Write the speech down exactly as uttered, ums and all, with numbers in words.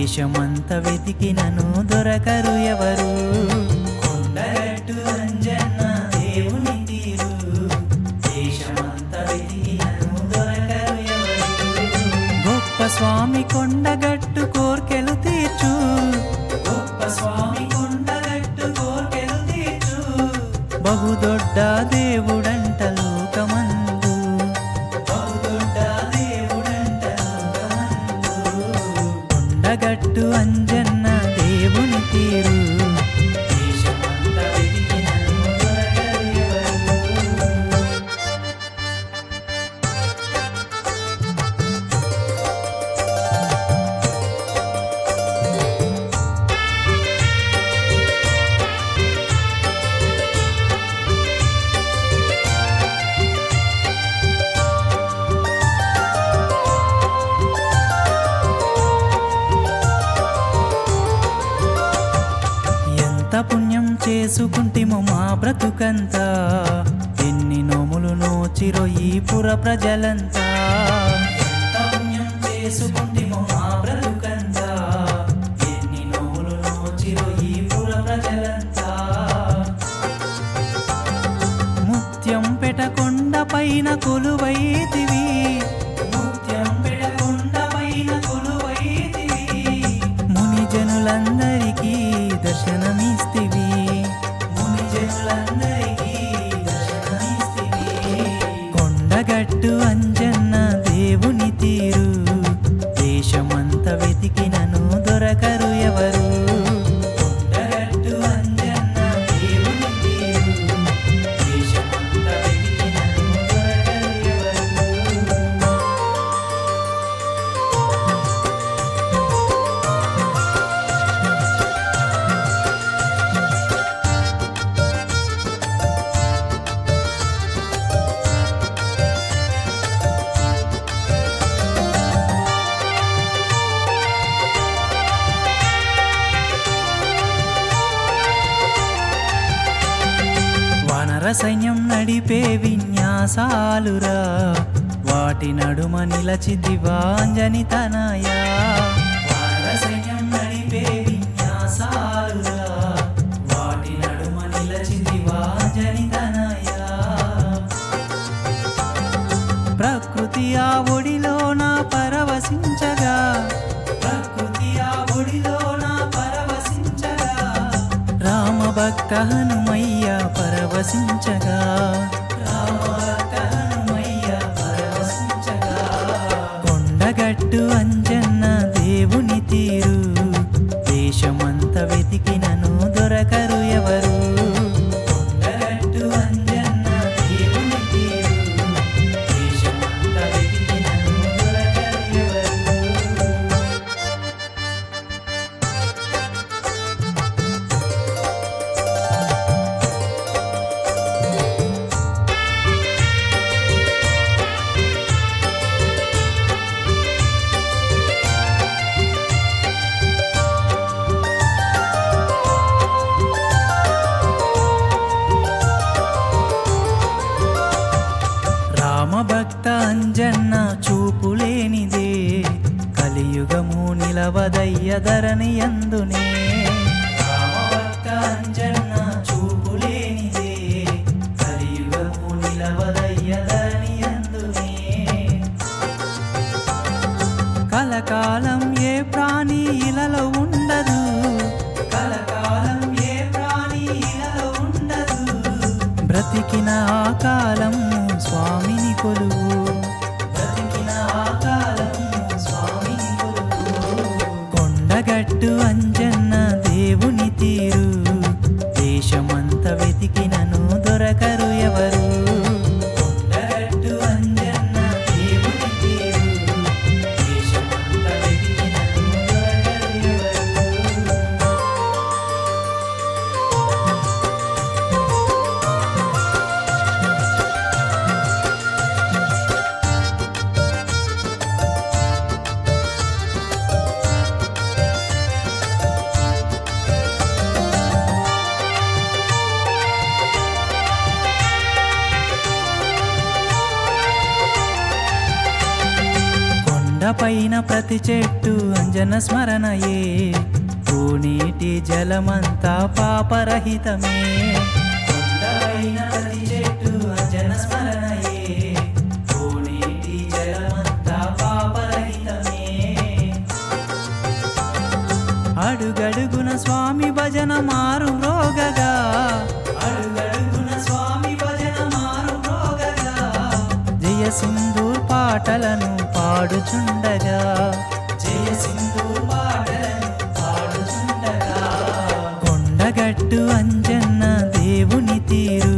దేశమంత వెతికినను దొరకరు ఎవరు. కొండగట్టు అంజన్న దేవుని తీరు, దేశమంత వెతికినను దొరకరు ఎవరు. గొప్ప స్వామి కొండగట్టు కోర్కెలు తీర్చు, గొప్ప స్వామి కొండగట్టు కోర్కెలు తీర్చు. బహుదొడ్డ దేవుడంట లోకమందు, బహుదొడ్డ దేవుడంట లోకమందు. కొండగట్టు అంజన్న దేవుని తీరు, దేశమంత వెతికినను దొరకరు ఎవరు. ఎంత పుణ్యం చేసుకుంటిమో మా బ్రతుకంతా, ఎన్ని నోములు నోచిరో ఈ పుర ప్రజలంతా. ఎంత పుణ్యం చేసుకుంటిమో మా బ్రతుకంతా, ఎన్ని నోములు నోచిరో ఈ పుర ప్రజలంతా. ముత్యం పెటకొండ పైన కొలువైతివి, ముత్యం పెటకొండ పైన కొలువైతివి. ముని జనులందరికీ దర్శనమిస్తివి, ముని జనులందరికీ దర్శనమిస్తివి. కొండగట్టు అంజన్న దేవుని తీరు, దేశమంత వెతికినను దొరకరు ఎవరు. కొండగట్టు అంజన్న దేవుని తీరు, దేశమంత వెతికినను దొరకరు ఎవరు. వానర సైన్యం నడిపే విన్యాసాలురా, వాటి నడుమ నిలచితివా అంజని తనయా. వానర సైన్యం నడిపే విన్యాసాలురా, వాటి నడుమ నిలచితివా అంజని తనయా. ప్రకృతి ఆ ఒడిలోన పరవశించగా, ప్రకృతి ఆ ఒడిలోన పరవశించగా. రామభక్త హనుమయ్య పరవశించగా, రామభక్త హనుమయ్య పరవశించగా. కొండగట్టు అంజన్న దేవుని తీరు, దేశమంత వెతికినను దొరకరు ఎవరు. కొండగట్టు అంజన్న దేవుని తీరు, దేశమంత వెతికినను దొరకరు ఎవరు. రామభక్త అంజన్న చూపులేనిదే, కలియుగము నిలవదయ్య ధరణి యందునే. రామభక్త అంజన్న చూపులేనిదే, కలియుగము నిలవదయ్య ధరణి యందునే. కలకాలం ఏ ప్రాణి ఇలలో ఉండదు, కలకాలం ఏ ప్రాణి ఇలలో ఉండదు. బ్రతికిన ఆ కాలం స్వామిని కొలువు, బ్రతికిన ఆ కాలం స్వామిని కొలువు. కొండగట్టు అంజన్న దేవుని తీరు, దేశమంత వెతికినను దొరకరు ఎవరు. కొండగట్టు అంజన్న దేవుని తీరు, దేశమంత వెతికినను దొరకరు ఎవరు. కొండపైన ప్రతి చెట్టు అంజన స్మరణయే, కోనేటి జలమంతా పాపరహితమే. కొండపైన ప్రతి చెట్టు అంజన స్మరణయే, కోనేటి జలమంతా పాపరహితమే. అడుగడుగున స్వామి భజన మారు మ్రోగగా, అడుగడుగున స్వామి భజన మారు మ్రోగగా, జయ సింధూర్ పాటలను పాడుచుండగా, జయ సింధూర్ పాటలను పాడుచుండగా. కొండగట్టు అంజన్న దేవుని తీరు,